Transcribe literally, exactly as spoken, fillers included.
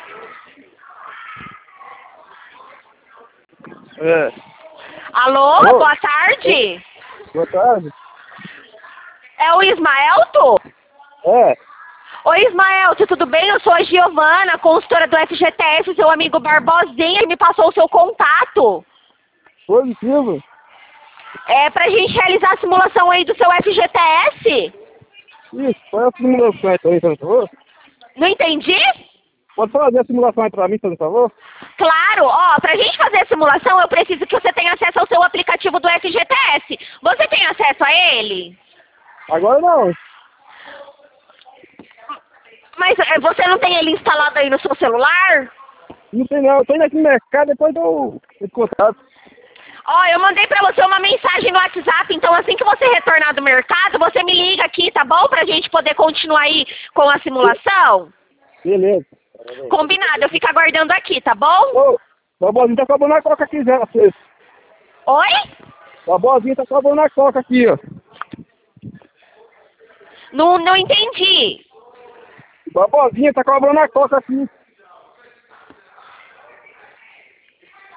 É. Alô, Alô? boa tarde. Boa tarde. É o Ismaelto? É. Oi, Ismaelto, tudo bem? Eu sou a Giovana, consultora do F G T S, seu amigo Barbosinha, que me passou o seu contato. Positivo. É pra gente realizar a simulação aí do seu F G T S? Isso, põe a simulação aí pra mim, por favor. Não entendi? Pode fazer a simulação aí pra mim, por favor? Claro, ó, pra gente fazer a simulação eu preciso que você tenha acesso ao seu aplicativo do F G T S. Você tem acesso a ele? Agora não. Mas é, você não tem ele instalado aí no seu celular? Não tem não. Eu tô indo aqui no mercado, depois eu eu contato. Ó, eu mandei pra você uma mensagem no WhatsApp, então assim que você retornar do mercado, você me liga aqui, tá bom? Pra gente poder continuar aí com a simulação? Beleza. Combinado, eu fico aguardando aqui, tá bom? Ô, Barbosinha tá cobrando a coca aqui já, vocês. Oi? Barbosinha tá cobrando a coca aqui, ó. Não, não entendi. Barbosinha tá cobrando a coca aqui.